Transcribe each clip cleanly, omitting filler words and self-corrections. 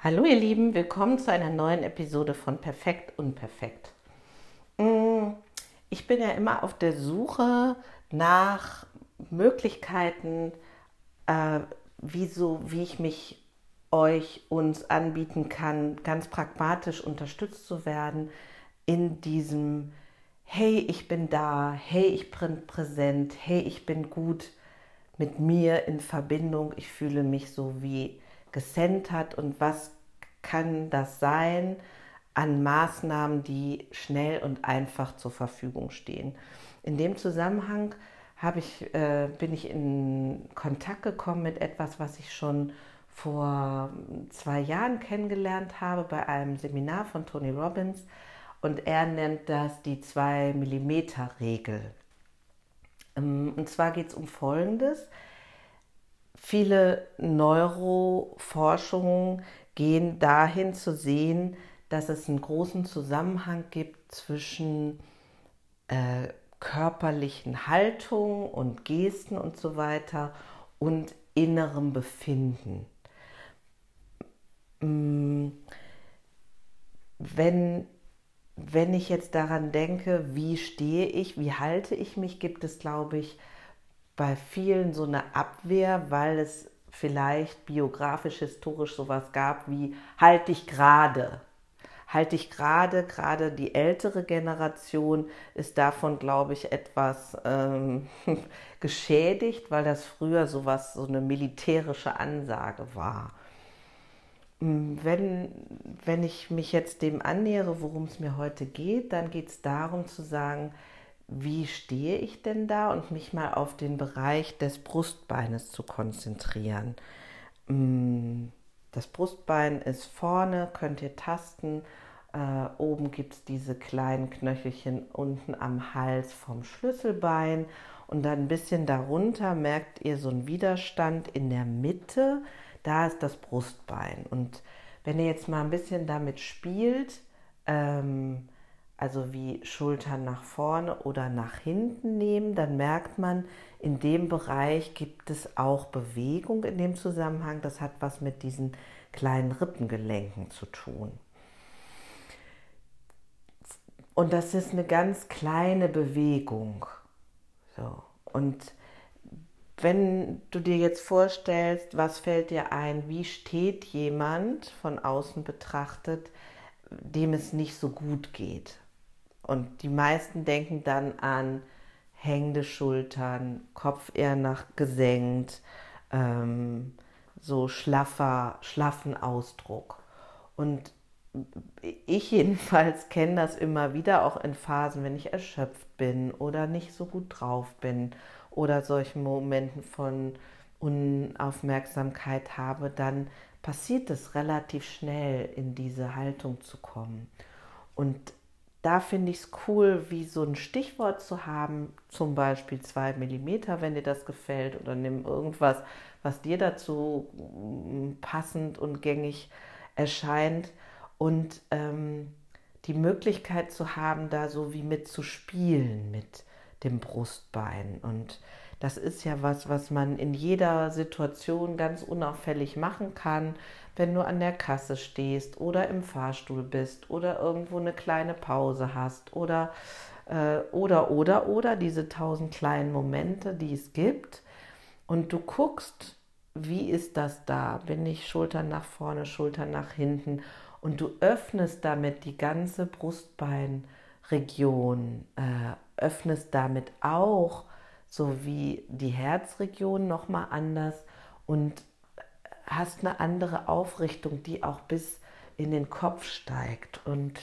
Hallo ihr Lieben, willkommen zu einer neuen Episode von Perfekt Unperfekt. Ich bin ja immer auf der Suche nach Möglichkeiten, äh, wie ich mich uns anbieten kann, ganz pragmatisch unterstützt zu werden in diesem Hey, ich bin da, hey, ich bin präsent, hey, ich bin gut mit mir in Verbindung, ich fühle mich so wie gecentert und was kann das sein an Maßnahmen, die schnell und einfach zur Verfügung stehen. In dem Zusammenhang bin ich in Kontakt gekommen mit etwas, was ich schon vor 2 Jahren kennengelernt habe bei einem Seminar von Tony Robbins, und er nennt das die 2 mm Regel. Und zwar geht es um Folgendes. Viele Neuroforschungen gehen dahin zu sehen, dass es einen großen Zusammenhang gibt zwischen körperlichen Haltungen und Gesten und so weiter und innerem Befinden. Wenn ich jetzt daran denke, wie stehe ich, wie halte ich mich, gibt es, glaube ich, bei vielen so eine Abwehr, weil es vielleicht biografisch, historisch sowas gab wie halte ich gerade. Halte ich gerade, gerade die ältere Generation ist davon, glaube ich, etwas geschädigt, weil das früher sowas, so eine militärische Ansage war. Wenn ich mich jetzt dem annähere, worum es mir heute geht, dann geht es darum zu sagen, wie stehe ich denn da und mich mal auf den Bereich des Brustbeines zu konzentrieren. Das Brustbein ist vorne, könnt ihr tasten. Oben gibt es diese kleinen Knöchelchen unten am Hals vom Schlüsselbein. Und dann ein bisschen darunter merkt ihr so einen Widerstand in der Mitte. Da ist das Brustbein. Und wenn ihr jetzt mal ein bisschen damit spielt, also wie Schultern nach vorne oder nach hinten nehmen, dann merkt man, in dem Bereich gibt es auch Bewegung in dem Zusammenhang. Das hat was mit diesen kleinen Rippengelenken zu tun. Und das ist eine ganz kleine Bewegung. So. Und wenn du dir jetzt vorstellst, was fällt dir ein, wie steht jemand von außen betrachtet, dem es nicht so gut geht? Und die meisten denken dann an hängende Schultern, Kopf eher nach gesenkt, so schlaffen Ausdruck. Und ich jedenfalls kenne das immer wieder, auch in Phasen, wenn ich erschöpft bin oder nicht so gut drauf bin oder solchen Momenten von Unaufmerksamkeit habe, dann passiert es relativ schnell, in diese Haltung zu kommen. Und da finde ich es cool, wie so ein Stichwort zu haben, zum Beispiel 2 mm, wenn dir das gefällt, oder nimm irgendwas, was dir dazu passend und gängig erscheint, und die Möglichkeit zu haben, da so wie mitzuspielen mit dem Brustbein. Und das ist ja was man in jeder Situation ganz unauffällig machen kann, wenn du an der Kasse stehst oder im Fahrstuhl bist oder irgendwo eine kleine Pause hast oder diese 1000 kleinen Momente, die es gibt, und du guckst, wie ist das da? Bin ich Schultern nach vorne, Schultern nach hinten? Und du öffnest damit die ganze Brustbeinregion, öffnest damit auch so wie die Herzregion nochmal anders und hast eine andere Aufrichtung, die auch bis in den Kopf steigt. Und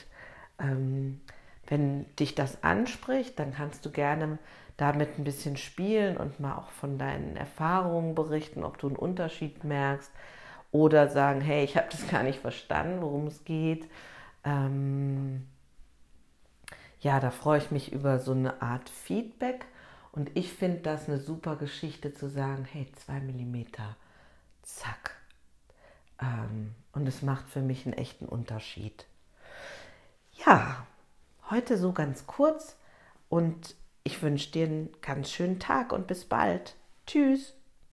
wenn dich das anspricht, dann kannst du gerne damit ein bisschen spielen und mal auch von deinen Erfahrungen berichten, ob du einen Unterschied merkst oder sagen, hey, ich habe das gar nicht verstanden, worum es geht. Ja, da freue ich mich über so eine Art Feedback, und ich finde das eine super Geschichte zu sagen, hey, 2 mm, zack. Und es macht für mich einen echten Unterschied. Ja, heute so ganz kurz, und ich wünsche dir einen ganz schönen Tag und bis bald. Tschüss.